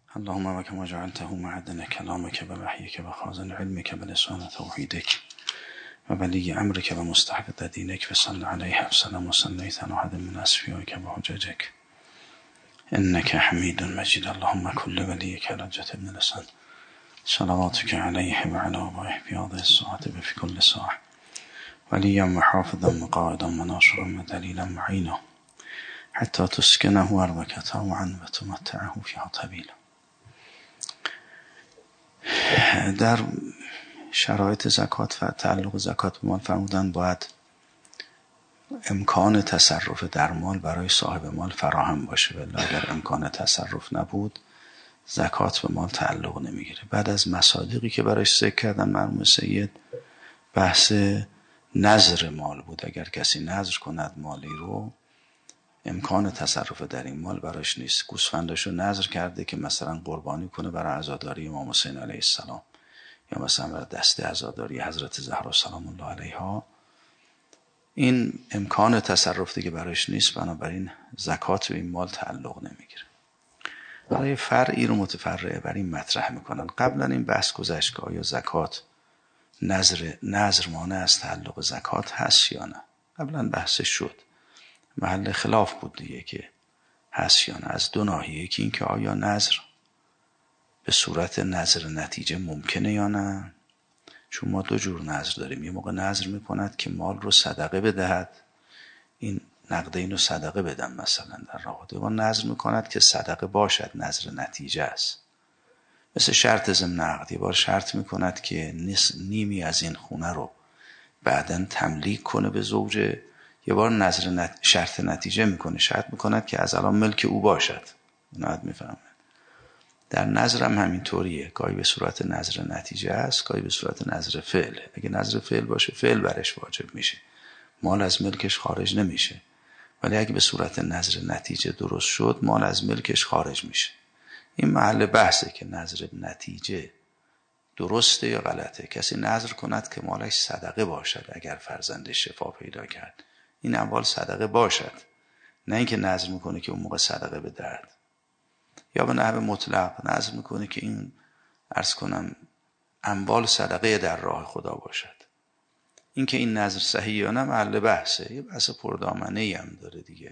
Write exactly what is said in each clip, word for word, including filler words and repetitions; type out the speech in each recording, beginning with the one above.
اللهم وكما جعلته معدن كلامك ووحيك وخازن علمك بلسان توحيدك وولي أمرك ومستحق دينك وصل عليه وسلم وصليت على أحد من أصفيائك وحججك إنك حميد مجيد. اللهم كل وليك رجة بن لسان صلواتك عليه وعلى آبائه في هذه الساعة وفي كل ساعة وليا وحافظا وقائدا وناصرا ودليلا معينا حتى تسكنه أرضك طوعا وتمتعه فيها طويلا. در شرایط زکات و تعلق زکات به مال فرمودن باید امکان تصرف در مال برای صاحب مال فراهم باشه، ولی اگر امکان تصرف نبود زکات به مال تعلق نمیگیره. بعد از مصادیقی که برایش ذکر کردن مرحوم سید، بحث نذر مال بود. اگر کسی نذر کند مالی رو، امکان تصرف در این مال برایش نیست. گوسفندشو نذر کرده که مثلا قربانی کنه برای عزاداری امام حسین علیه السلام یا مثلا برای دست عزاداری حضرت زهرا سلام الله علیها، این امکان تصرف دیگه برایش نیست، بنابراین زکات به این مال تعلق نمیگیره. برای فرعی رو متفرعه بر این مطرح میکنن. قبلا این بحث گذشت که آیا زکات نذر نذر مانع از تعلق زکات هست یا نه. قبلا بحث شد، محل خلاف بود دیگه که هست یا نه، از دو ناحیه. یکی این که آیا نذر به صورت نذر نتیجه ممکنه یا نه. چون ما دو جور نذر داریم. یه موقع نذر میکند که مال رو صدقه بدهد، این نقده اینو صدقه بدم مثلا در رابطه با نذر میکند که صدقه باشد، نذر نتیجه است. مثل شرط ضمن عقد، یه بار شرط میکند که نیمی از این خونه رو بعداً تملیک کنه به زوجه. یه بار نذر نت... شرط نتیجه میکنه، شرط میکند که از الان ملک او باشد. نهایت میفهمه. در نذر هم همینطوریه، گاهی به صورت نذر نتیجه است، گاهی به صورت نذر فعل. اگه نذر فعل باشه فعل برش واجب میشه، مال از ملکش خارج نمیشه. ولی اگه به صورت نذر نتیجه درست شد، مال از ملکش خارج میشه. این محل بحثه که نذر نتیجه درسته یا غلطه. کسی نذر کند که مالش صدقه باشد اگر فرزندش شفا پیدا کرد، این اموال صدقه باشد، نه اینکه نذر میکنه که اون موقع صدقه بدهد. یا به نحو مطلق نذر میکنه که این عرض کنم اموال صدقه در راه خدا باشد. این که این نذر صحیح یا نه محل بحثه، یه بحث پردامنه‌ای هم داره دیگه.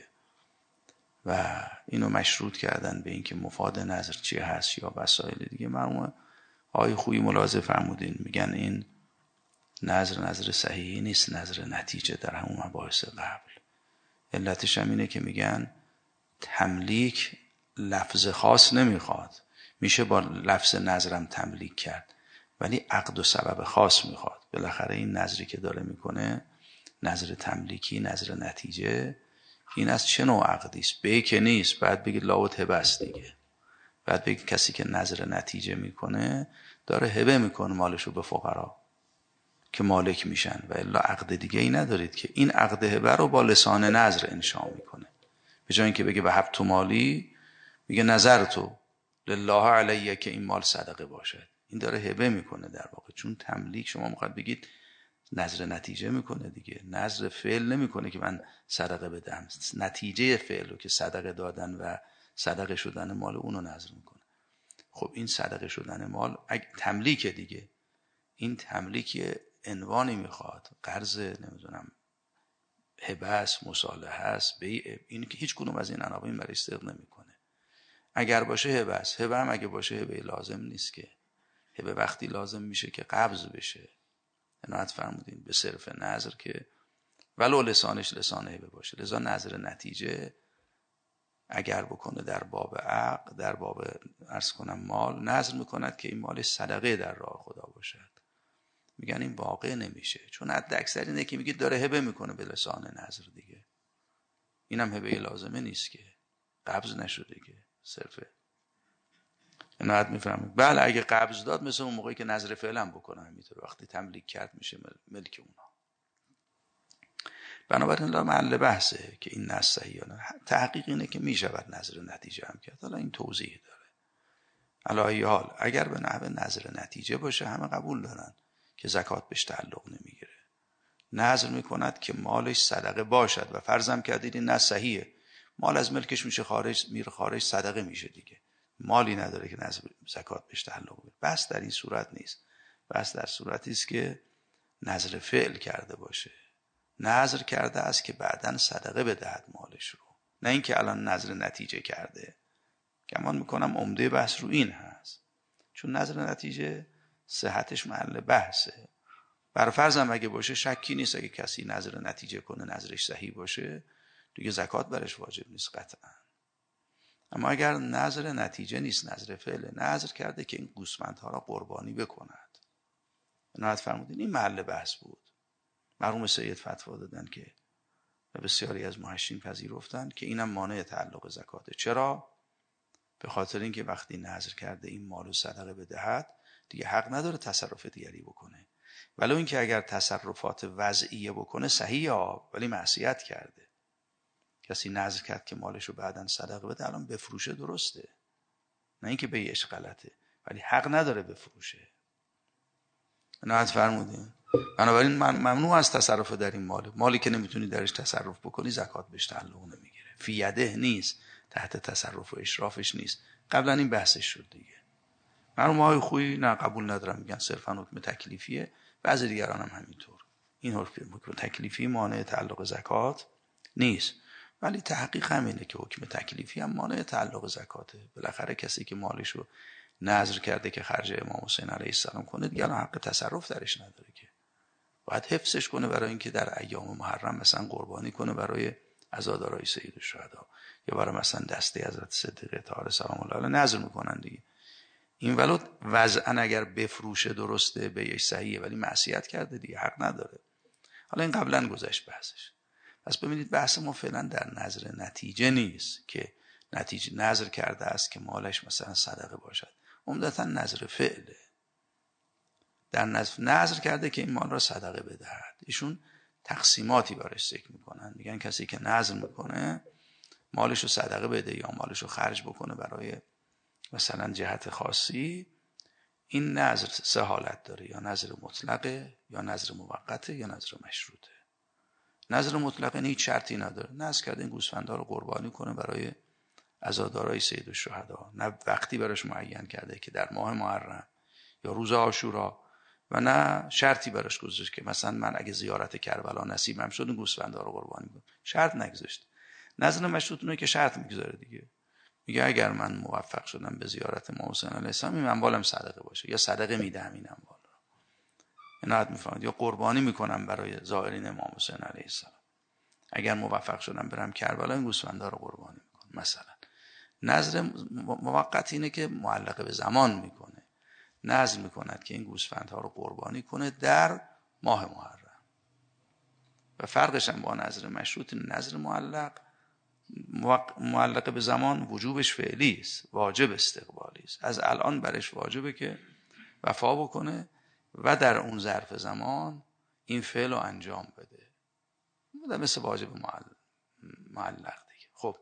و اینو مشروط کردن به این که مفاد نذر چی هست یا وسایل دیگه. مرحوم آقای خویی ملاحظه فرمودین، میگن این نذر نذر صحیحی نیست، نذر نتیجه در همون مباحث قبل. علتش هم اینه که میگن تملیک لفظ خاص نمیخواد، میشه با لفظ نذرم تملیک کرد، ولی عقد و سبب خاص میخواد. بالاخره این نذری که داره میکنه، نذر تملیکی، نذر نتیجه، این از چه نوع عقدی است؟ به که نیست بعد بگید لاوت هبه است دیگه. بعد بگید کسی که نذر نتیجه میکنه داره هبه میکنه مالشو به فقرا که مالک میشن، و الا عقد دیگه ای ندارید که این عقد هبه رو با لسان نذر انشاء میکنه. به جای اینکه بگه وهب تو مالی، میگه نظر تو لله علیه که این مال صدقه باشد. این داره هبه میکنه در واقع. چون تملیک شما میخواد بگید نذر نتیجه میکنه دیگه، نذر فعل نمیکنه که من صدقه بدم. نتیجه فعل رو که صدقه دادن و صدقه شدن مال اونو نذر میکنه. خب این صدقه شدن مال تملیک دیگه. این تملیک عنوانی میخواد، قرض، نمیدونم هبه است، مصالحه است، بیع. این که هیچ کدوم از این عناوین برای صدق نمیکنه. اگر باشه هبه است. هبه هم اگه باشه هبه لازم نیست که. هبه وقتی لازم میشه که قبض بشه. عنایت فرمودین به صرف نظر که ولو لسانش لسان هبه باشه. لذا نظر نتیجه اگر بکنه در باب عقد، در باب عرض کنم مال، نظر میکند که این مال صدقه در راه خدا باشد. میگن این واقع نمیشه، چون حد اکثر اینه که میگه داره هبه میکنه به لسان نظر دیگه. اینم هبه لازمه نیست که، قبض نشده که، صرفه. عنایت میفهمید؟ بله اگه قبض داد مثل اون موقعی که نظر فعلا بکنه، همینطور وقتی تملیک کرد میشه ملک اونا. بنابراین لا محل بحثه که این نظر صحیح یا نه. تحقیق اینه که میشود نظر نتیجه هم کرد. حالا این توضیح داره. علی ای حال اگر به نحو نظر نتیجه باشه همه قبول دارن که زکات بهش تعلق نمیگیره. نظر میکند که مالش صدقه باشد و فرضم کردید این نه صحیحه، مال از ملکش میشه خارج، میره خارج، صدقه میشه دیگه. مالی نداره که نذر زکات بهش تعلق بده. بس در این صورت نیست، بس در صورتی است که نذر فعل کرده باشه، نذر کرده است که بعداً صدقه بدهد مالش رو، نه اینکه الان نذر نتیجه کرده. گمان میکنم عمده بحث رو این هست، چون نذر نتیجه صحتش محل بحثه. بر فرضم اگه باشه شکی نیست، اگه کسی نذر نتیجه کنه نذرش صحیح باشه دیگه زکات برش واجب نیست قطعا. اما اگر نذر نتیجه نیست، نذر فعل، نذر کرده که این گوسفندها را قربانی بکند، نهایت فرمودین این محل بحث بود. مرحوم سید فتوا دادن که و بسیاری از محشین پذیرفتن که اینم مانع تعلق زکاته. چرا؟ به خاطر اینکه وقتی نذر کرده این مالو صدقه بدهد دیگه حق نداره تصرف دیگری بکنه، ولو اینکه اگر تصرفات وضعیه بکنه صحیحه ولی معصیت کرده. کسی نذر کرد که مالشو بعداً صدقه بده، الان بفروشه درسته، نه اینکه بیعش غلطه، ولی حق نداره بفروشه. نهایت فرمودین. بنابراین ممنوع از تصرف در این مال، مالی که نمیتونی درش تصرف بکنی زکات بهش تعلق نمیگیره، فی یده نیست، تحت تصرف و اشرافش نیست. قبلا این بحثش شد دیگه. مرحوم های خویی نه قبول ندارم، میگن صرفا حکم تکلیفیه، بعضی دیگران هم همینطور. این حکم تکلیفی مانع تعلق زکات نیست، ولی تحقیق همینه که حکم تکلیفی هم مانع تعلق زکاته. بالاخره کسی که مالشو نذر کرده که خرج امام حسین علیه السلام کنه دیگه حق تصرف درش نداره، که باید حفظش کنه برای اینکه در ایام محرم مثلا قربانی کنه برای عزادارای سید الشهدا، یا برای مثلا دسته حضرت صدیقه طاهره سلام الله علیه نذر میکنن دیگه. این ولو وضعا اگر بفروشه درسته، بیعش صحیحه، ولی معصیت کرده دیگه حق نداره. حالا این قبلا گذشت بحثش. پس ببینید بحث ما فعلا در نظر نتیجه نیست که نتیجه نظر کرده است که مالش مثلا صدقه باشد، عمدتا نظر فعله. در نظر نظر کرده که این مال را صدقه بدهد. ایشون تقسیماتی براش ذکر میکنن، میگن کسی که نظر میکنه مالش رو صدقه بده یا مالش رو خرج بکنه برای مثلا جهت خاصی، این نظر سه حالت داره، یا نظر مطلقه، یا نظر موقته، یا نظر مشروطه. نظر مطلقه هیچ شرطی نداره، نظر کرده این گوسفندها رو قربانی کنه برای عزادارای سید الشهدا، نه وقتی براش معین کرده که در ماه محرم یا روز عاشورا، و نه شرطی براش گذاشت که مثلا من اگه زیارت کربلا نصیبم شد این گوسفندها رو قربانی کنم، شرط نگذاشت. نظر مشروط اونه که شرط میگذاره دیگه، میگه اگر من موفق شدم به زیارت امام حسین علیه السلام این اموالم صدقه باشه، یا صدقه میدم این اموال رو، عنایت میفرمایید، یا قربانی میکنم برای زائرین امام حسین علیه السلام، اگر موفق شدم برم کربلا این گوسفندا رو قربانی میکنم مثلا. نظر موقت اینه که معلقه به زمان میکنه، نظر میکند که این گوسفندها رو قربانی کنه در ماه محرم. و فرقش هم با نظر مشروط، نظر معلق معلقه به زمان وجوبش فعلی است، واجب استقبالی است، از الان برش واجبه که وفا بکنه و در اون ظرف زمان این فعل رو انجام بده، مثل واجب معلق دیگه. خب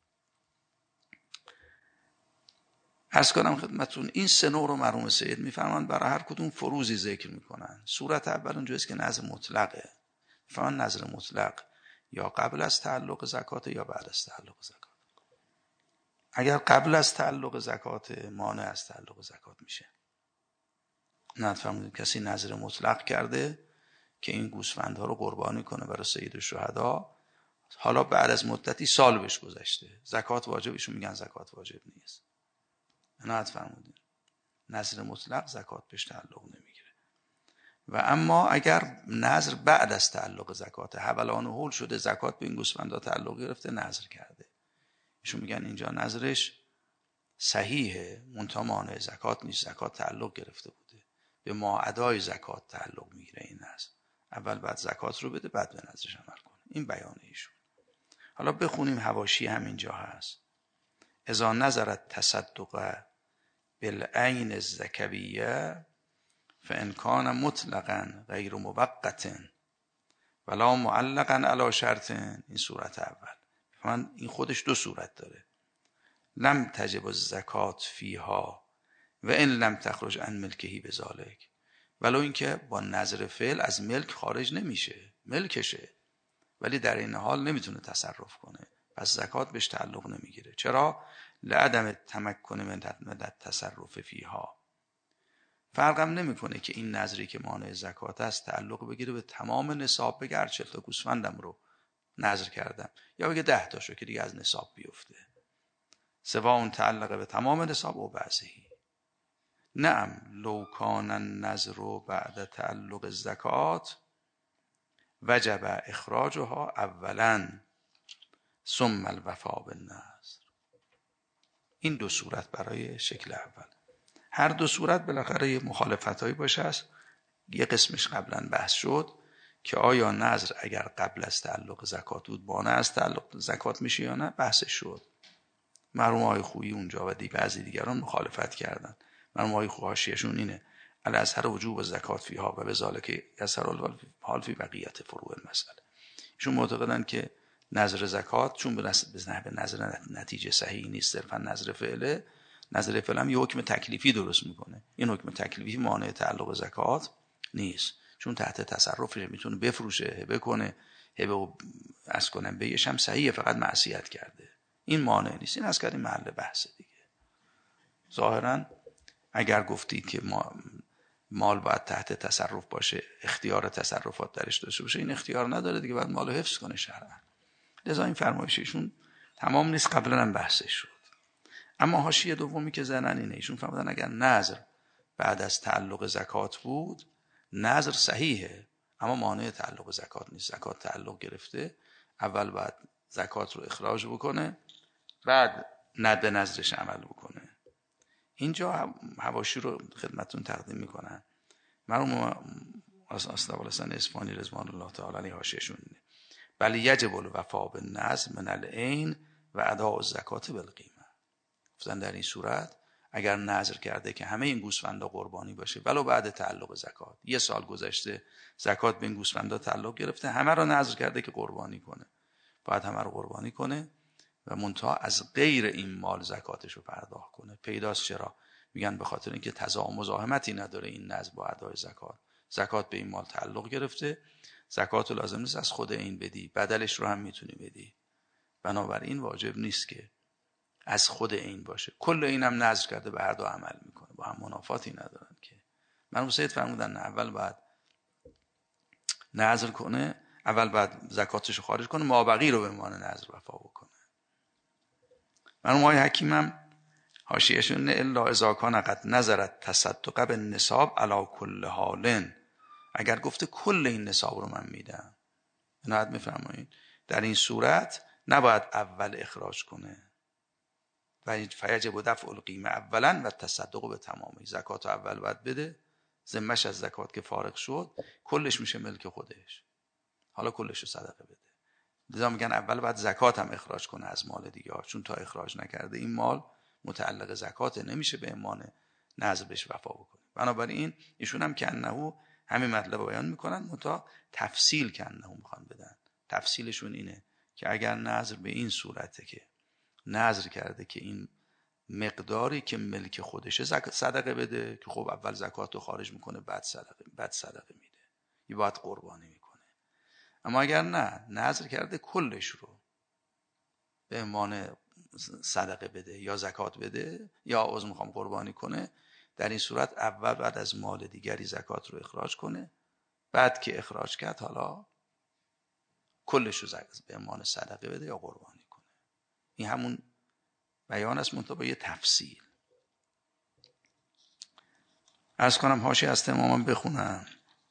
عرض کنم خدمتون این سه نوع رو مرحوم سید میفرمان برای هر کدوم فروزی ذکر میکنن. صورت اول اونجاست که نظر مطلقه، میفرمان نظر مطلق یا قبل از تعلق زکات یا بعد از تعلق زکات. اگر قبل از تعلق زکات مانع از تعلق زکات میشه. نه فرمودید کسی نظر مطلق کرده که این گوسفندها رو قربانی کنه برای سید الشهدا، حالا بعد از مدتی سال بهش گذشته، زکات واجبشون میگن زکات واجب نیست. عنایت فرمودید نظر مطلق زکات بهش تعلق نمیگیره. و اما اگر نظر بعد از تعلق زکات، حولان و حول شده، زکات به این گوسفندا تعلق گرفته، نظر کرده، ایشون میگن اینجا نظرش صحیحه، منتها مانع زکات نیست، زکات تعلق گرفته بوده، به ما ادای زکات تعلق میگیره این نظر، اول بعد زکات رو بده بعد به نظرش عمل کنه. این بیان ایشون. حالا بخونیم حواشی همینجا هست. اذا نظرت تصدق بالعین الزکویه فان کان مطلقا غیر موقت ولا معلقا علی شرط. این صورت اول. من این خودش دو صورت داره. لم تجب الزکات فیها و ان لم تخرج عن ملکه بذالک، ولو اینکه با نظر فعل از ملک خارج نمیشه، ملکشه، ولی در این حال نمیتونه تصرف کنه، پس زکات بهش تعلق نمیگیره. چرا؟ لعدم تمکن من التصرف فیها. فرقم نمیکنه که این نظری که مانع زکات است تعلق بگیره به تمام نصاب، بگه هر چهل تا گوسفندم رو نظر کردم، یا بگه ده تاشو که دیگه از نصاب بیفته. سواء اون تعلق به تمام نصاب و بعضی. نعم لو کان النظر بعد تعلق الزکات وجب اخراجها اولا ثم الوفاء بالنظر. این دو صورت برای شکل اول. هر دو صورت بالاخره یه مخالفتایی باشه است. یه قسمش قبلا بحث شد که آیا نظر اگر قبل از تعلق زکات بود مانع از تعلق زکات میشه یا نه، بحثش شد. مرحوم آقای خویی اونجا و دی بعضی دیگران مخالفت کردن. مرحوم آقای خویی حاشیه‌شون اینه الاظهر وجوب زکات فیها و بذالک یسر الحال فی بقیت فروع المسئله. ایشون معتقدن که نظر زکات چون به نظر نتیجه صحیح نیست، صرفا نظر فعله، نظر فعل هم یه حکم تکلیفی درست میکنه. این حکم تکلیفی مانع تعلق زکات نیست، چون تحت تصرفش میتونه بفروشه، هبه کنه، هبه و از کنم بهش هم صحیحه، فقط معصیت کرده، این مانع نیست. این از کردیم محل بحث دیگه. ظاهرا اگر گفتید که ما مال باید تحت تصرف باشه، اختیار تصرفات درش داشته باشه، این اختیار نداره دیگه، باید مالو حفظ کنه شرعا. لذا این فرمایششون تمام نیست، قبلا هم بحثش شد. اما حاشیه دومی که زنن اینه، ایشون فرمودن اگر نظر بعد از تعلق زکات بود، نظر صحیحه اما مانع تعلق زکات نیست. زکات تعلق گرفته، اول باید زکات رو اخراج بکنه، بعد ند به نظرش عمل بکنه. اینجا حواشی رو خدمتون تقدیم میکنن. مرحوم اسدالله اصفهانی رضوان الله تعالی علیه حاشیه‌شون اینه بل یجب الوفاء بالنظر من العین و اداء الزکات بالقیمه. گفتن در این صورت اگر نظر کرده که همه این گوسفندا قربانی باشه ولو بعد تعلق زکات، یه سال گذشته زکات به این گوسفندا تعلق گرفته، همه رو نظر کرده که قربانی کنه، باید همه رو قربانی کنه و منتها از غیر این مال زکاتش رو پرداخت کنه. پیداست چرا؟ میگن به خاطر اینکه تضاعف مزاحمتی نداره این نظر با ادای زکات. زکات به این مال تعلق گرفته، زکات رو لازم نیست از خود این بدی، بدلش رو هم میتونی بدی، بنابراین واجب نیست که از خود این باشه. کل اینم نظر کرده به هر دو عمل میکنه، با هم منافاتی ندارن که. مرحوم سید فرمودن نه، اول باید نظر کنه، اول باید زکاتش رو خارج کنه، مابقی رو به عنوان نظر وفا بکنه. مرحوم آقای حکیم هم حاشیه‌شون الا اذا کان قد نظرت تصدق بالنصاب علی کل حال. اگر گفته کل این نصاب رو من میدم، عنایت میفرمایید، در این صورت نباید اول اخراج کنه و فیجب دفع القیمه اولا و تصدق به تمامی. زکات اول باید بده، ذمه‌ش از زکات که فارغ شد کلش میشه ملک خودش، حالا کلش رو صدقه بده. لذا میگن اول باید زکات هم اخراج کنه از مال دیگه ها، چون تا اخراج نکرده این مال متعلق زکات، نمیشه به امان نظر بهش وفا بکنه. بنابراین ایشون هم که انه همین مطلب بیان میکنن، متا تفصیل که انه میخوان بدن. تفصیلشون اینه که اگر نظر به این صورته که نظر کرده که این مقداری که ملک خودشه صدقه بده، که خب اول زکات رو خارج میکنه، بعد صدقه بعد صدقه میده، یه باید قربانی میکنه. اما اگر نه نظر کرده کلش رو به عنوان صدقه بده یا زکات بده یا عضو میخوام قربانی کنه، در این صورت اول بعد از مال دیگری زکات رو اخراج کنه، بعد که اخراج کرد حالا کلش رو به عنوان صدقه بده یا قربانی کنه. این همون بیان است منتها با یه تفصیل. عرض کنم حاشیه از تماما بخونم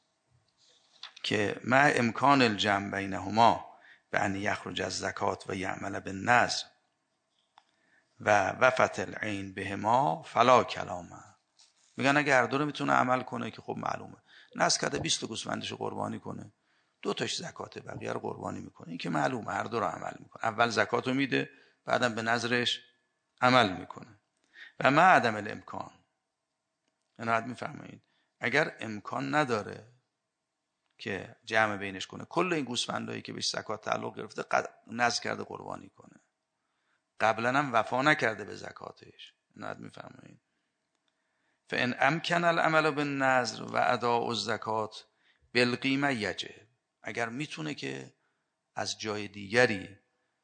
که مع امکان الجمع بینهما به ان یخرج از زکات و یعمل بالنظر و وفت العین بهما فلا کلامه. میگن اگه هر دو رو میتونه عمل کنه که خب معلومه، نذر کرده بیست تا گوسفندش رو قربانی کنه، دو تاش زکات، بقیه رو قربانی میکنه، این که معلومه هر دو رو عمل میکنه، اول زکات رو میده بعدم به نظرش عمل میکنه. و ما عدم الامکان، عنایت میفرمایید، اگر امکان نداره که جمع بینش کنه، کل این گوسفندایی که بهش زکات تعلق گرفته نذر کرده قربانی کنه، قبلا هم وفا نکرده به زکاتش، عنایت میفرمایید، فان امکن العمل بالنذر و اداء الزکات بالقیمه یجب، اگر میتونه که از جای دیگری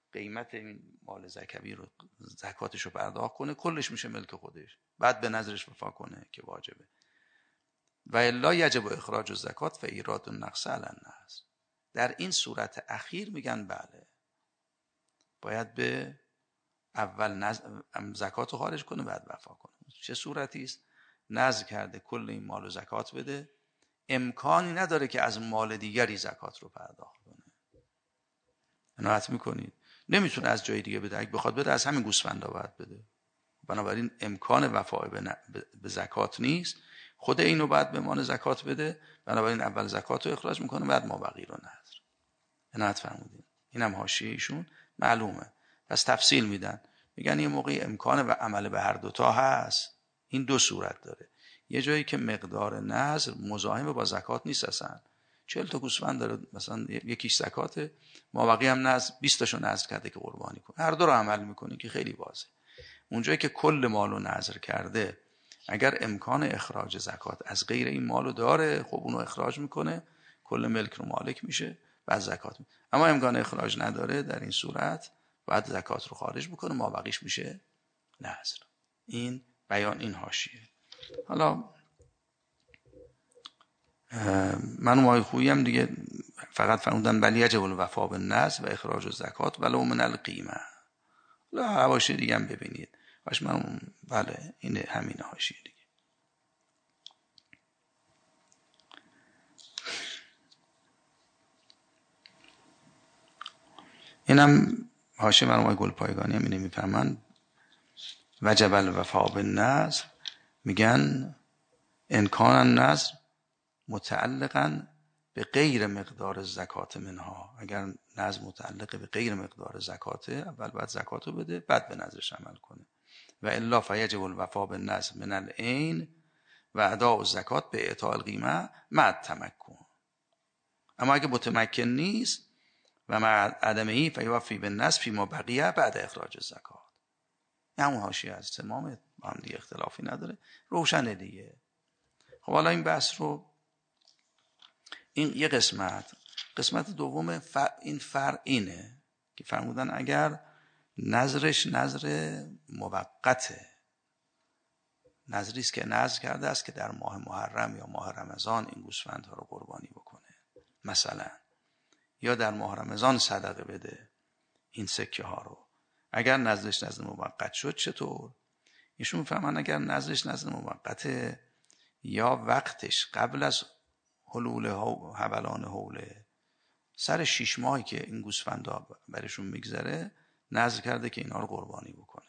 قیمت این مال زکوی رو زکاتش رو پرداخت کنه، کلش میشه ملک خودش، بعد به نظرش وفا کنه که واجبه. و الا یجب اخراج الزکات و ایراد النقص علی الناس. در این صورت اخیر میگن بله باید به اول نز... زکات رو خارج کنه بعد وفا کنه. چه صورتی است؟ نذر کرده کل این مال و زکات بده، امکانی نداره که از مال دیگری زکات رو پرداخت کنه. عنایت میکنید نمیتونه از جای دیگه بده، اگه بخواد بده از همین گوسفندا باید بده. بنابراین امکان وفا به, ن... به زکات نیست، خود اینو بعد به مان زکات بده، بنابراین اول زکات رو اخراج میکنه بعد ما بقیه رو نذر. عنایت فرمودین. اینم حاشیه ایشون معلومه. پس تفصیل میدن، میگن یه موقعی امکان و عمل به هر دوتا هست. این دو صورت داره، یه جایی که مقدار نذر مزاحم با زکات نیست، اصلا چهل تا گوسفند داره مثلا یکیش زکاته، ما بقیه هم نذر بیست تاشو نذر کرده که قربانی کنه، هر دو رو عمل میکنه که خیلی واضحه. اونجایی که کل مالو نذر کرده اگر امکان اخراج زکات از غیر این مالو داره، خب اونو اخراج میکنه، کل ملک رو مالک میشه بعد زکات میکنه. اما امکان اخراج نداره، در این صورت بعد زکات رو خارج بکنه، ما بقیش میشه نذر. این بیان این حاشیه. حالا من اون خویی هم دیگه فقط فرمودن ولی یجب الوفا بالنذر و اخراج الزکات ولو من القیمه. حالا حواشی دیگه هم ببینید. باش من بله این همین حاشیه دیگه. اینم حاشیه مرحوم گلپایگانی هم اینو میفهمن وجب الوفا بالنذر، میگن امکان النذر متعلقاً به غیر مقدار زکات منها. اگر نذر متعلق به غیر مقدار زکاته، اول بعد زکاتو بده بعد به نذرش عمل کنه. و الا فیجب الوفا بالنذر من العین و اداء الزکات به اعطاء القیمه مع التمکن. اما اگه متمکن نیست و مع عدمه فیوفی بالنذر فیما بقیه بعد اخراج الزکات. همون حاشیه از تمام با هم دیگه اختلافی نداره، روشنه دیگه. خب حالا این بحث رو این یه قسمت. قسمت دوم فر این فرع اینه که فرمودن اگر نظرش نظر موقته، نظری است که نظر کرده است که در ماه محرم یا ماه رمضان این گوسفندها رو قربانی بکنه مثلا، یا در ماه رمضان صدقه بده این سکه ها رو، اگر نظرش نظر موقت شد چطور؟ ایشون فهمن اگر نظرش نظر موقته یا وقتش قبل از حلول حبلان حوله، سر شش ماهی که این گوسفندا برشون میگذره نذر کرده که اینا رو قربانی بکنه.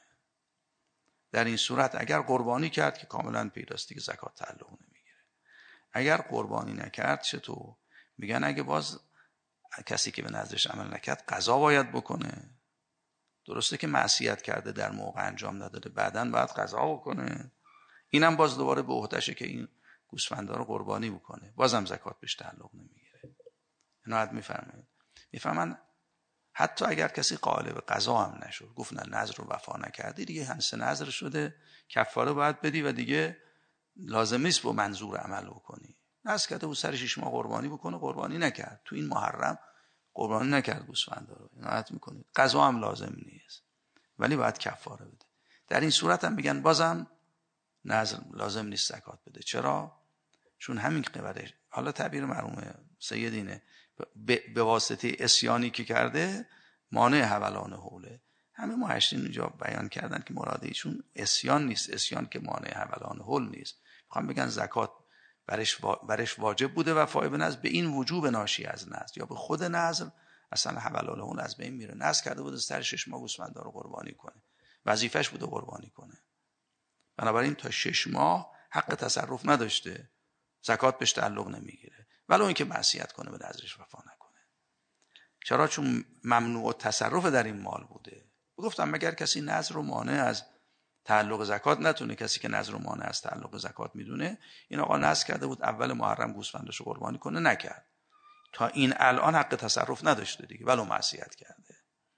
در این صورت اگر قربانی کرد که کاملا پیداستی که زکات تعلق نمیگیره. اگر قربانی نکرد چطور؟ میگن اگه باز کسی که به نذرش عمل نکرد قضا باید بکنه. درسته که معصیت کرده در موقع انجام نداده، بعداً باید قضا بکنه. اینم باز دوباره به عهده‌شه که این گوسفندا رو قربانی بکنه، بازم زکات بهش تعلق نمیگیره. اینو حد میفهمید؟ میفهمن حتی اگر کسی قائل به قضا هم نشد، گفت نه نذر رو وفا نکردی دیگه، هنس نذر شده، کفاره باید بدی و دیگه لازم نیست با منظور عمل بکنی. نذر کرده بود سر شش ماه قربانی بکنه، قربانی نکرد، تو این محرم قربانی نکرد گوسفندا رو، اینو حد میکنید. قضا هم لازم نیست ولی باید کفاره بده. در این صورت هم میگن بازم نذر لازم نیست زکات بده. چرا؟ چون همین قبره، حالا تعبیر مرحوم سید اینه، به واسطه اسیانی که کرده مانع حولان حوله. همه محشرین اینجا بیان کردن که مراد ایشون اسیان نیست، اسیان که مانع حولان حول نیست. میخوام بگن زکات برش برش واجب بوده وفای به نذر، به این وجوب ناشی از نذر یا به خود نذر اصلا حولان حول از بین میره. نذر کرده بود سر شش ماه گوسفندا رو قربانی کنه، وظیفش بوده قربانی کنه، بنابراین تا شش ماه حق تصرف نداشته، زکات بهش تعلق نمیگیره، ولو اینکه معصیت کنه به نذرش وفا نکنه. چرا؟ چون ممنوع تصرف در این مال بوده. گفتم مگر کسی نذر رو مانع از تعلق زکات نتونه، کسی که نذر رو مانع از تعلق زکات میدونه، این آقا نذر کرده بود اول محرم گوسفندشو قربانی کنه، نکرد، تا این الان حق تصرف نداشته دیگه، ولو معصیت کرده،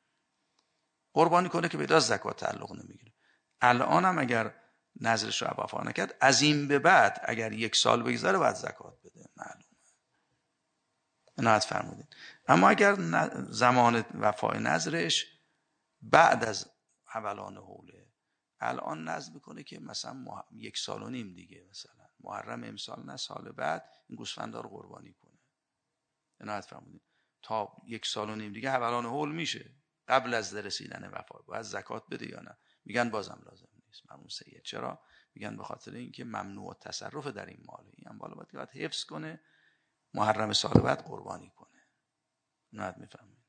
قربانی کنه که به زکات تعلق نمیگیره. الان هم اگر نذرش رو وفا نکرد، از این به بعد اگر یک سال بگذره باید زکات بده، معلومه. عنایت فرمودید. اما اگر زمان وفای نذرش بعد از حولان حوله الان نظر میکنه که مثلا مح... یک سال و نیم دیگه مثلا محرم امسال نه سال بعد این گوسفندا رو قربانی کنه. عنایت فرمودین تا یک سال و نیم دیگه حولان حول میشه، قبل از رسیدن وفا باید زکات بده یا نه؟ میگن بازم لازم نیست. مرحوم سید چرا میگن؟ به خاطر اینکه ممنوع تصرف در این ماله، این هم بالا باید باید حفظ کنه، محرم سال بعد قربانی کنه. عنایت میفهمید.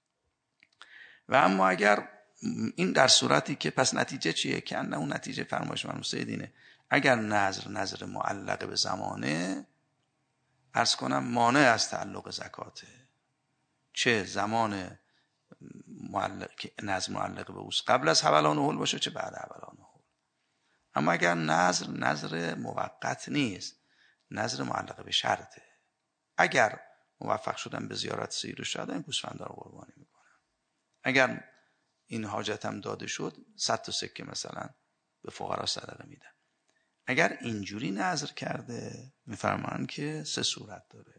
و اما اگر این در صورتی که پس نتیجه چیه؟ که نه اون نتیجه فرمایش مرحوم سید اینه اگر نظر نظر معلق به زمانه، عرض کنم مانع از تعلق زکاته، چه زمان معلق که نظر معلق به اوست قبل از حولان حول باشه چه بعد حولان حول. اما اگر نظر نظر موقت نیست، نظر معلق به شرطه، اگر موفق شدن به زیارت سید و شهدا این گوسفندا رو قربانی میکنن، اگر این حاجتم داده شد صد تا سکه مثلا به فقرا صدقه میدن. اگر اینجوری نظر کرده میفرمان که سه صورت داره،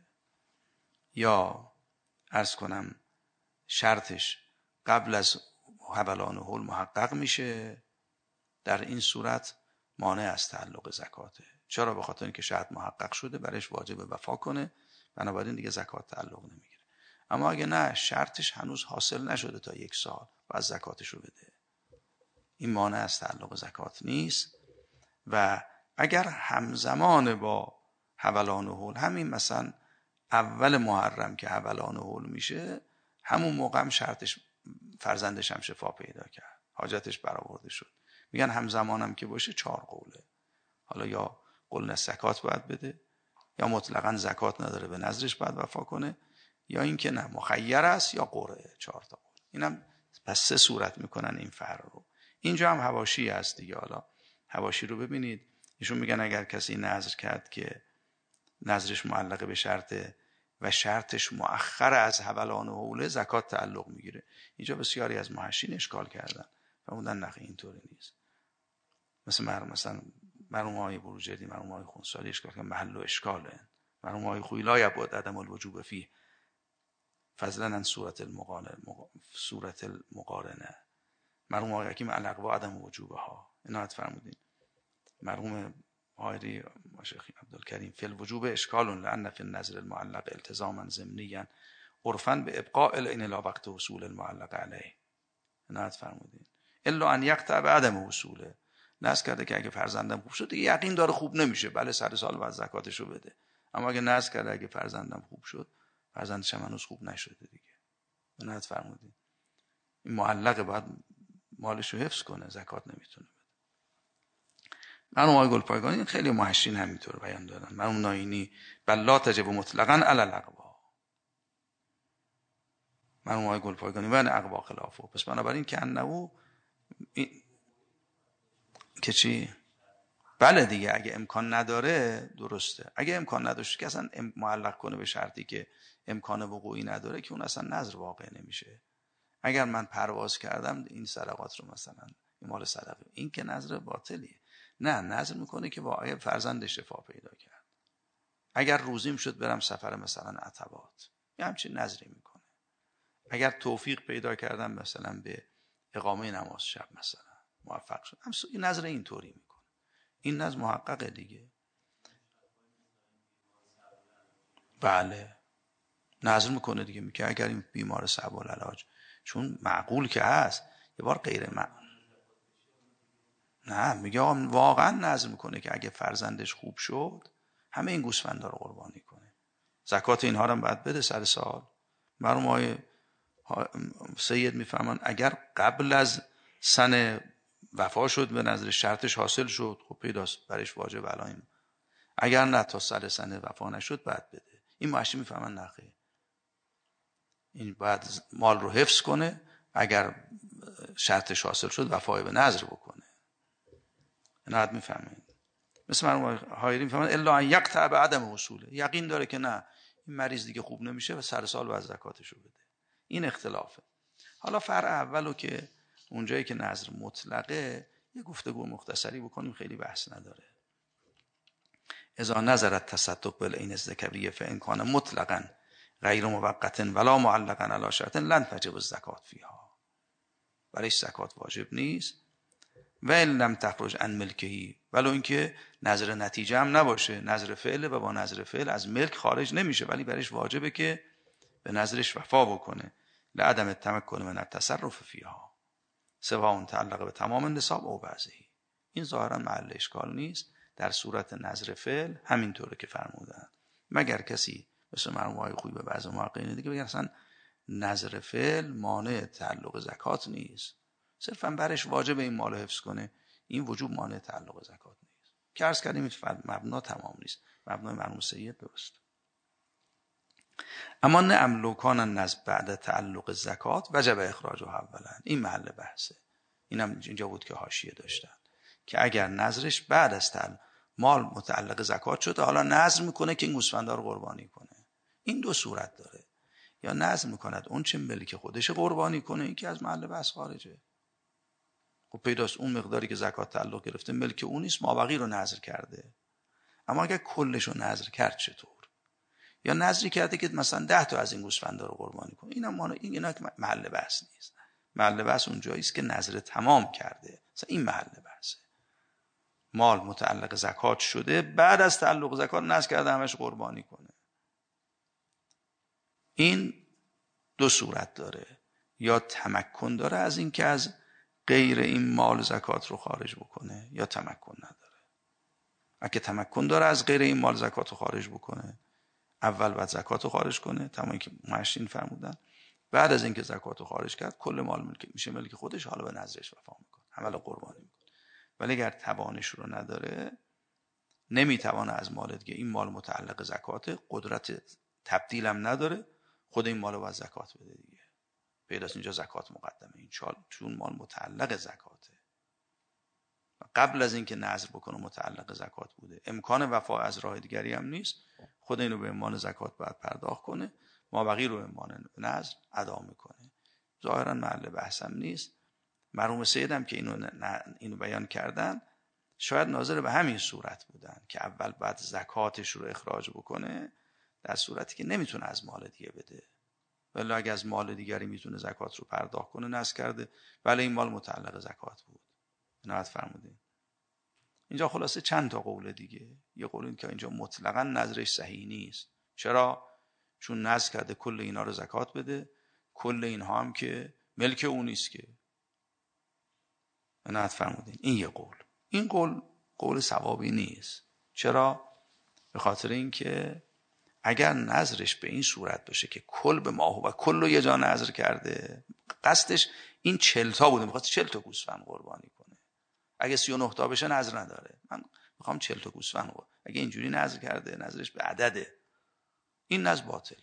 یا عرض کنم شرطش قبل از حولان حول محقق میشه، در این صورت مانع از تعلق زکاته. چرا؟ به خاطر اینکه شرط محقق شده برایش واجب وفا کنه، بنابراین دیگه زکات تعلق نمیگیره. اما اگه نه شرطش هنوز حاصل نشده تا یک سال و از زکاتشو بده، این مانع از تعلق زکات نیست. و اگر همزمان با حولان حول، همین مثلا اول محرم که حولان حول میشه، همون موقع هم شرطش فرزندش هم شفا پیدا کرد، حاجتش برآورده شد، میگن همزمانم که باشه چهار قوله. حالا یا قول زکات باید بده، یا مطلقاً زکات نداره به نظرش باید وفا کنه، یا اینکه نه مخیر است یا قرعه. چهار تا قول. اینم پس سه صورت میکنن این فرع رو. اینجا هم حواشی هست دیگه. حالا حواشی رو ببینید، ایشون میگن اگر کسی نظر کرد که نظرش معلقه به شرطه و شرطش مؤخر از حولان و حوله، زکات تعلق میگیره. اینجا بسیاری از محشین اشکال کردن و موندن نخی اینطوری نیست. مثل مرحوم مثلا مرحوم های بروجردی، مرحوم های خونسالی اشکال کردن محل و اشکاله. مرحوم های خویی لا یبعد عدم الوجوب فیه فضلا عن صورت المقارنه صورت المقارنه. مرحوم های حکیم الاقوا عدم وجوبها عنایت فرمودین. مرحوم حایری شیخ عبدالکریم فی الوجوب اشکال لان فی النظر المعلق التزاما ضمنیا عرفا به ابقاء العین لا وقت حصول المعلق علیه. عنایت فرمودین. الا ان یقطع بعدم حصوله، نظر کرده که اگه فرزندم خوب شد دیگه یقین داره خوب نمیشه، بله سر سال بعد زکاتشو بده. اما اگه نظر کرده اگه فرزندم خوب شد، فرزندش هم هنوز خوب نشده دیگه. عنایت فرمودین. این معلق باید مالشو حفظ کنه، زکات نمیتونه بده. مرحوم آقای گلپایگانی خیلی محشین همینطور بیان دادن. مرحوم ناینی بل لا تجب مطلقاً علی الاقوا. مرحوم آقای گلپایگانی و اقوا خلافه. پس بنابراین که انه این... که چی؟ بله دیگه اگه امکان نداره درسته. اگه امکان نداشت که اصلا معلق کنه به شرطی که امکان وقوعی نداره، که اون اصلا نظر واقع نمیشه. اگر من پرواز کردم این صدقات رو مثلا این مال صدقه، این که نظر باطلیه. نه، نظر میکنه که واقعا فرزند شفا پیدا کرد، اگر روزیم شد برم سفر مثلا عتبات، یه همچین نظری میکنه. اگر توفیق پیدا کردم مثلا به اقامه نماز شب مثلا موفق شد، هم این نظر اینطوری میکنه. این نظر محققه دیگه. بله نظر میکنه دیگه، میگه اگر این بیمار صعب العلاج، چون معقول که هست، یه بار غیر معقول نه، میگه واقعا نظر میکنه که اگه فرزندش خوب شد همه این گوسفندا رو قربانی کنه، زکات اینها رو هم باید بده سر سال. مرحوم آقای سید میفهمن اگر قبل از سن وفا شد به نظر شرطش حاصل شد، خب پیداست برش واجب الان. اگر نه تا سر سن وفا نشد بعد بده. این معاشی میفهمن نخیر، این باید مال رو حفظ کنه، اگر شرطش حاصل شد وفای به نظر بکنه. عنایت میفهمین. مثل مرحوم حایری میفهمن الا ان یقطع بعدم حصوله، یقین داره که نه این مریض دیگه خوب نمیشه و سر سال باید زکاتشو بده. این اختلافه. حالا فرع اولو که اونجایی که نظر مطلقه یه گفتگو مختصری بکنیم، خیلی بحث نداره. اذا نظرت تصدق بالعین الذکریه فان کان مطلقا غیر موقتا ولا معلقا علی شرط لن تجب الزکات فیها. برایش زکات واجب نیست. و ان لم تخرج عن ملکهی، ولو اینکه نظر نتیجه هم نباشه، نظر فعل و با نظر فعل از ملک خارج نمیشه، ولی برایش واجبه که به نظرش وفا بکنه. لعدم التمکن من التصرف فیها سواء تعلق به تمام نصاب او بعضی. این ظاهرا محل اشکال نیست. در صورت نظر فعل همینطوره که فرمودن، مگر کسی مثل مرحوم خوبی به بعض محققین دیگه بگن اصلا نظر فعل مانع تعلق زکات نیست، صرفا برش واجب این مال حفظ کنه، این وجوب مانع تعلق زکات نیست. که عرض کردیم مبنا تمام نیست، مبنای مرحوم سید درست. اما نه املوکان النظر بعد تعلق زکات وجب اخراجها اولا. این محل بحثه. اینم اینجا بود که حاشیه داشتن که اگر نظرش بعد از تعلق مال متعلق زکات شده، حالا نظر میکنه که این گوسفندا رو قربانی کنه. این دو صورت داره، یا نظر میکند اون چه ملک خودش قربانی کنه، این که از محل بحث خارجه. خب پیداست اون مقداری که زکات تعلق گرفته ملک اون نیست، مابقی رو نظر کرده. اما اگر کلش رو نظر کرد چطور؟ یا نظری کرده که مثلا ده تا از این گوسفندا رو قربانی کنه، اینم این اینا که محل بحث نیست. محل بحث اونجایی است که نظر تمام کرده، مثلا این محل بحثه. مال متعلق زکات شده، بعد از تعلق زکات نظر کرده همش قربانی کنه. این دو صورت داره، یا تمکن داره از این که از غیر این مال زکات رو خارج بکنه، یا تمکن نداره. اگه تمکن داره از غیر این مال زکات رو خارج بکنه، اول باید زکات رو خارج کنه، تمامی که ماشین فرمودن. بعد از اینکه زکات رو خارج کرد کل مال ملک میشه ملک خودش، حالا به نظرش وفا میکنه، عمل قربانی میکنه. ولی اگر توانش رو نداره، نمیتونه از مال دیگه، این مال متعلق زکات، قدرت تبدیل هم نداره، خود این مال رو باید زکات بده دیگه. پیداست اینجا زکات مقدمه، این چون مال متعلق زکاته. قبل از اینکه نظر بکنه متعلق زکات بوده، امکان وفا از راه دیگری هم نیست، خود اینو به عنوان زکات باید پرداخت کنه، ما بقیه رو به عنوان نظر ادا میکنه. ظاهرا محل بحثم نیست. مرحوم سید هم که اینو اینو بیان کردن، شاید ناظر به همین صورت بودن که اول بعد زکاتش رو اخراج بکنه، در صورتی که نمیتونه از مال دیگه بده. ولی اگه از مال دیگری میتونه زکات رو پرداخت کنه، نذر کرده، ولی این مال متعلق زکات بود. عنایت فرمودین. اینجا خلاصه چند تا قول دیگه. یه قول این که اینجا مطلقاً نظرش صحیح نیست. چرا؟ چون نظر کرده کل اینا رو زکات بده، کل اینها هم که ملک اون نیست که. عنایت فرمودین. این یه قول. این قول قول صوابی نیست. چرا؟ به خاطر اینکه اگر نظرش به این صورت باشه که کل به ماهو و کل رو یه جا نظر کرده، قصدش این چل تا بوده، میخواد چل تا گوسفند قربانی کنه. اگه سی و نه تا بشه نظر نداره، من میخوام چل تا گوسفند قربانی. اگه اینجوری نظر کرده، نظرش به عدده، این نظر باطله.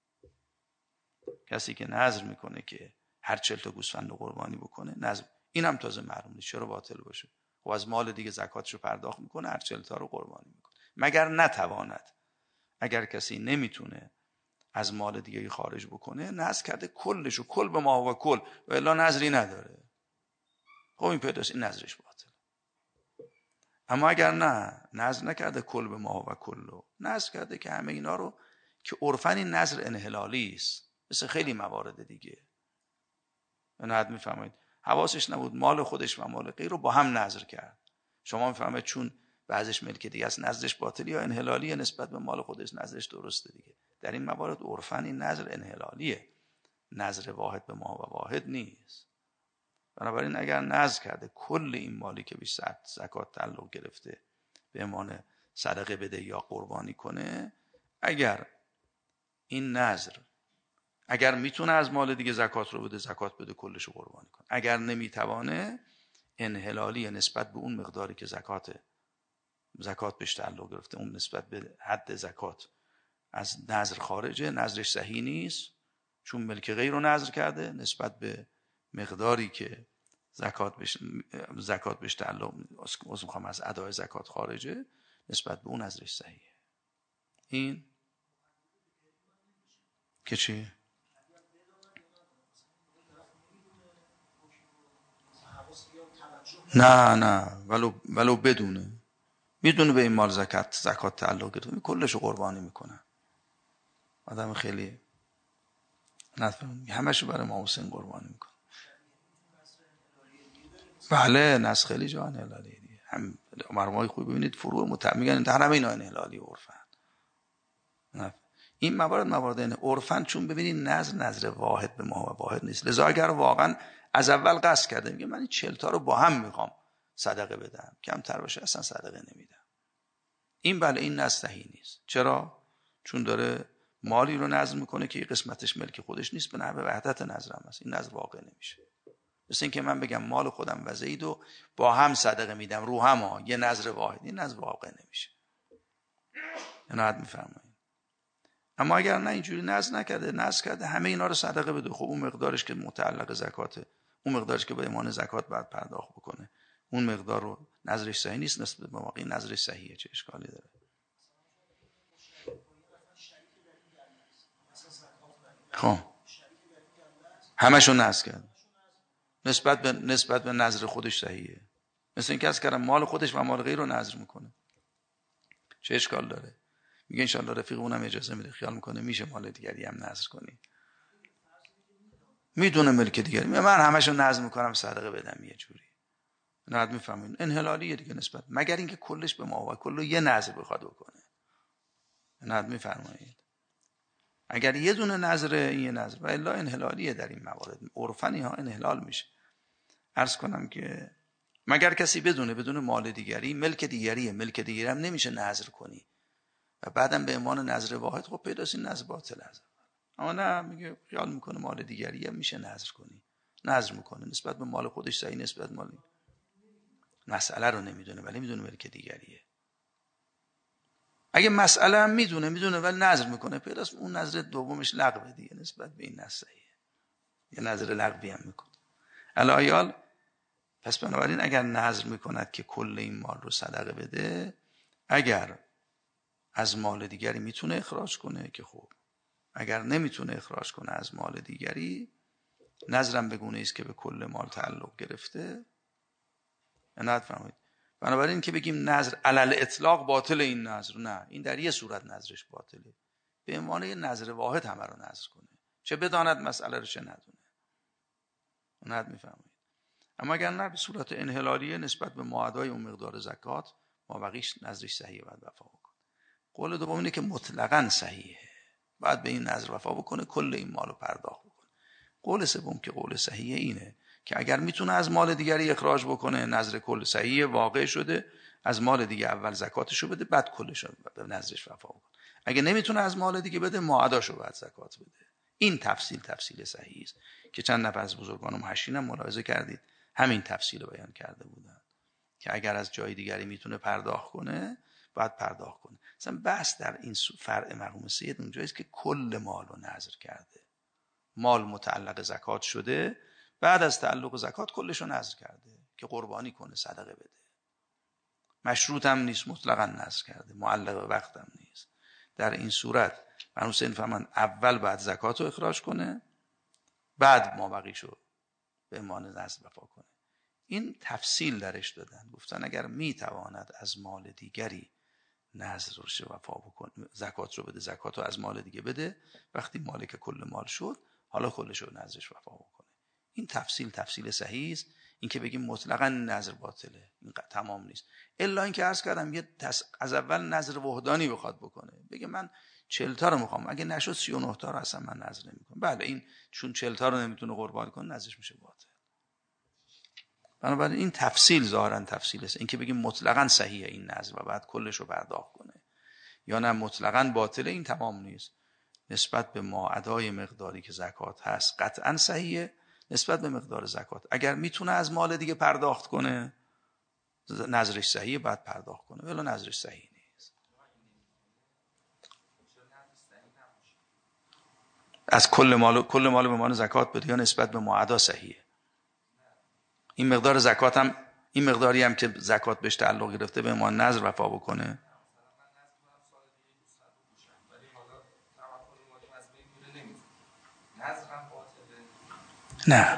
کسی که نظر میکنه که هر چل تا گوسفند رو قربانی بکنه، نظر اینم تازه معلوم نیست چرا باطل باشه. خب از مال دیگه زکاتشو پرداخت میکنه، هر چل تا رو قربانی میکنه، مگر نتواند. اگر کسی نمیتونه از مال دیگه خارج بکنه، نظر کرده کلشو، کل به ما و کل، و الا نظری نداره. خب این پیداست این نظرش باطل. اما اگر نه، نظر نکرده کل به ما و کلو، نظر کرده که همه اینا رو، که عرفاً این نظر انحلالی است، مثل خیلی موارد دیگه. نه میفهمید حواسش نبود، مال خودش و مال غیر رو با هم نظر کرد. شما میفهمید چون بعضش ملک دیگه است، نظرش باطلی یا انحلالیه، نسبت به مال خودش نظرش درسته دیگه. در این موارد عرفاً این نظر انحلالیه، نظر واحد به ما و واحد نیست. بنابراین اگر نظر کرده کل این مالی که بیش زکات تعلق گرفته به عنوان صدقه بده یا قربانی کنه، اگر این نظر، اگر میتونه از مال دیگه زکات رو بده، زکات بده، کلش رو قربانی کنه. اگر نمیتوانه، انحلالی نسبت به اون مقداری که زکات زکات بهش تعلق گرفته، اون نسبت به حد زکات از نظر خارجه، نظرش صحیح نیست، چون ملک غیر رو نظر کرده، نسبت به مقداری که زکات بهش زکات بهش تعلق از میخوام از ادای زکات خارجه، نسبت به اون نظرش صحیحه. این که چی؟ نه نه ولو ولو بدونه میدونه به این مال زکات زکات تعلق گرفته، کلشو قربانی میکنه. آدم خیلی نفهم همشو برای امام حسین قربانی میکنه. بله نسخ خیلی جا انحلالیه دیگه. هم مرموهای خوبی ببینید فروع مت میگن در همه اینا انحلالی عرفن. این موارد موارد عرفن، چون ببینید نظر نظر واحد به ما و واحد نیست. لذا اگر واقعا از اول قصد کرده میگه من این چهل تا رو با هم میخوام صدقه بدم، کمتر باشه اصلا صدقه نمیدم، این بله این نظر صحیح نیست. چرا؟ چون داره مالی رو نظر میکنه که قسمتش ملک خودش نیست، به نحو وحدت نظر هم هست. این نظر واقع نمیشه. مثل این که من بگم مال خودم و زید و با هم صدقه میدم رو هم ها، یه نظر واحد، این نظر واقع نمیشه. عنایت میفرمایید. اما اگر نه اینجوری نظر نکرده، نظر کرده همه اینا رو صدقه بده، خب اون مقدارش که متعلق زکاته، اون مقدارش که به ایمان زکات باید پرداخت بکنه، اون مقدار رو نظرش صحیح نیست نسبت به واقعی نظرش صحیحه، چه اشکالی داره؟ خب همشون نظر کرد نسبت به نسبت به نظر خودش صحیحه. مثل این که از کردم مال خودش و مال غیر رو نظر میکنه، چه اشکال داره؟ میگه ان شاءالله رفیقمون هم اجازه میده، خیال میکنه میشه مال دیگری هم نظر کنی، میدونه ملک دیگری، من همشو نظر میکنم صدقه بدم یه جوری. نه میفهمین انحلالیه دیگه نسبت، مگر اینکه کلش به ما و کلو یه نظر بخواد بکنه. نه میفرمایید اگر یه دونه نظر این یه نظر و الا انحلالیه در این موارد، عرفن ها انحلال میشه. عرض کنم که مگر کسی بدونه بدون مال دیگری ملک دیگریه، ملک دیگری هم نمیشه نظر کنی و بعدم به ایمان نظر واحد، خب پیداست این نظر باطل است. اما نه میگه خیال میکنه مال دیگری هم میشه نظر کنی، نظر میکنه نسبت به مال خودش صحیح، نسبت مال مسئله رو نمیدونه ولی میدونه ملک دیگریه. اگه مسئله هم میدونه میدونه ولی نظر میکنه، پیداست اون نظر دومش لغوه دیگه، نسبت به این نظر صحیحه، یه نظر لغوی هم میکنه. الایال پس بنابراین اگر نظر میکند که کل این مال رو صدقه بده، اگر از مال دیگری میتونه اخراج کنه که خوب، اگر نمیتونه اخراج کنه از مال دیگری، نظرم بگونه است که به کل مال تعلق گرفته. عنایت فرمایید. بنابراین که بگیم نظر علل اطلاق باطل، این نظر نه، این در یه صورت نظرش باطله، به عنوان یه نظر واحد همه رو نظر کنه، چه بداند مسئله رو چه ندونه. عنایت میفرمایید. اما اگر نه به صورت انحلالیه نسبت به معادای اون مقدار زکات، ما بقیش نظرش صحیحه باید وفا بکنه. قول دوم اینه که مطلقاً صحیحه، باید به این نظر وفا بکنه، کل این مالو پرداخت بکنه. قول سوم که قول صحیحه اینه که اگر میتونه از مال دیگری اخراج بکنه، نظر کل صحیحه، واقع شده، از مال دیگه اول زکاتشو بده بعد کلشو به نظرش وفا بکنه. اگه نمیتونه از مال دیگه بده، معاداشو بعد زکات بده. این تفصیل تفصیل صحیحی است که چند نفر از بزرگان محشین هم ملاحظه کردید همین تفصیل رو بیان کرده بودن که اگر از جای دیگری میتونه پرداخت کنه باید پرداخت کنه. مثلا بحث در این فرع مرحوم سید اونجایی است که کل مال رو نظر کرده، مال متعلق زکات شده، بعد از تعلق زکات کلش رو نظر کرده که قربانی کنه، صدقه بده. مشروط هم نیست، مطلقاً نظر کرده، معلق وقت هم نیست. در این صورت مرحوم سید فرمان اول بعد زکات رو اخراج کنه، بعد ما بقیشو به ایمان نظر وفا کنه. این تفصیل درش دادن، گفتن اگر میتواند از مال دیگری نظر رو وفا بکنه، زکات رو بده، زکات رو از مال دیگه بده، وقتی مالک کل مال شد حالا کلش رو نظرش وفا بکنه. این تفصیل تفصیل صحیح است. این که بگیم مطلقاً نظر باطله این تمام نیست، الا اینکه عرض کردم یه تس... از اول نظر وحدانی بخواد بکنه، بگه من چهل تا رو میخوام، اگه نشد سی و نه تا رو اصلا من نظر نمیکنم، بله این چون چهل تا رو نمیتونه قربانی کنه نظرش میشه باطل. بنابراین این تفصیل ظاهرا تفصیل است. این که بگیم مطلقاً صحیحه این نظر و بعد کلش رو پرداخت کنه یا نه مطلقاً باطله، این تمام نیست. نسبت به ما ادای مقداری که زکات هست قطعاً صحیحه، نسبت به مقدار زکات اگر میتونه از مال دیگه پرداخت کنه نظرش صحیحه، بعد پرداخت کنه، ولی نظرش صحیح نیست. از کل مال کل مال به مال زکات بده یا نسبت به معدا صحیحه. این مقدار زکات هم این مقداری هم که زکات بهش تعلق گرفته به ما نظر وفا بکنه. نه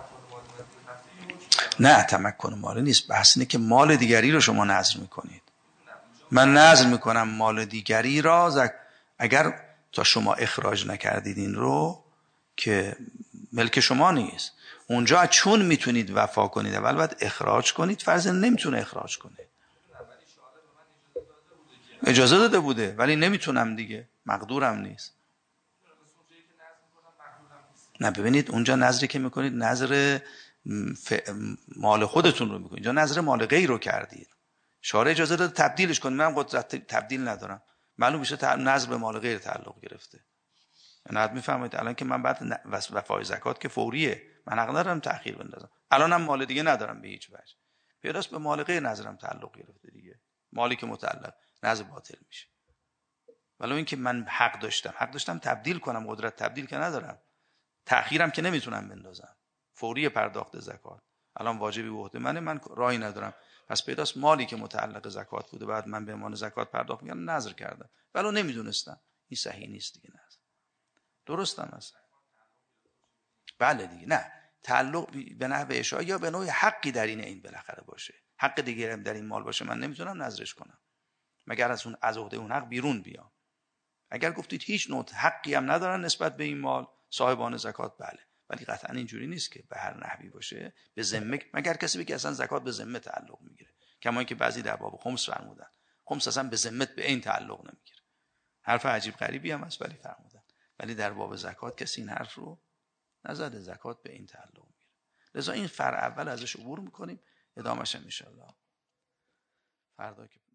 نه تمکن مال نیست، بحث اینه که مال دیگری رو شما نظر میکنید. من نظر میکنم مال دیگری را زک... اگر تا شما اخراج نکردید این رو که ملک شما نیست، اونجا چون میتونید وفا کنید اول باید اخراج کنید، فرض نمیتونه اخراج کنه. اجازه داده بوده ولی نمیتونم دیگه، مقدورم نیست. نه ببینید اونجا نظری که میکنید نظر مال خودتون رو میکنید، اینجا نظر مال غیر رو کردید. شارع اجازه داده تبدیلش کنید، من قدرت تبدیل ندارم، معلوم میشه نظر به مال غیر تعلق گرفته. نه میفهمید الان که من بعد وفای زکات که فوریه، من حق ندارم تأخیر بندازم. الانم مال دیگه ندارم به هیچ وجه، پیداست به مال غیر نظرم تعلق گرفته دیگه، مالی که متعلق نظر باطل میشه. ولو اینکه من حق داشتم حق داشتم تبدیل کنم، قدرت تبدیل که ندارم، تأخیرم که نمیتونم بندازم، فوری پرداخت زکات الان واجبی به عهده منه، من راهی ندارم. پس پیداست مالی که متعلق زکات بوده بعد من به عنوان زکات پرداخت میکنم، نظر کردم ولو نمیدونستم، این صحیح نیست دیگه. نظر درستم هست. بله دیگه، نه تعلق به نحو اشاعه یا به نوع حقی در این این بالاخره باشه، حق دیگه در این مال باشه، من نمیتونم نظرش کنم مگر از اون از عهده اون حق بیرون بیام. اگر گفتید هیچ نوع حقی هم ندارن نسبت به این مال صاحبان زکات، بله، ولی قطعا اینجوری نیست که به هر نحوی باشه به ذمه، مگر کسی بگه اصلا زکات به ذمه تعلق میگیره، کما اینکه بعضی در باب خمس فرمودن خمس اصلا به ذمه به این تعلق نمیگیره. حرف عجیب غریبی هم هست ولی فرمودن، ولی در باب زکات کسی این حرف رو نزده، زکات به این تعلق میگیره. لذا این فرع اول ازش عبور میکنیم، ادامهش ان شاء الله فردا که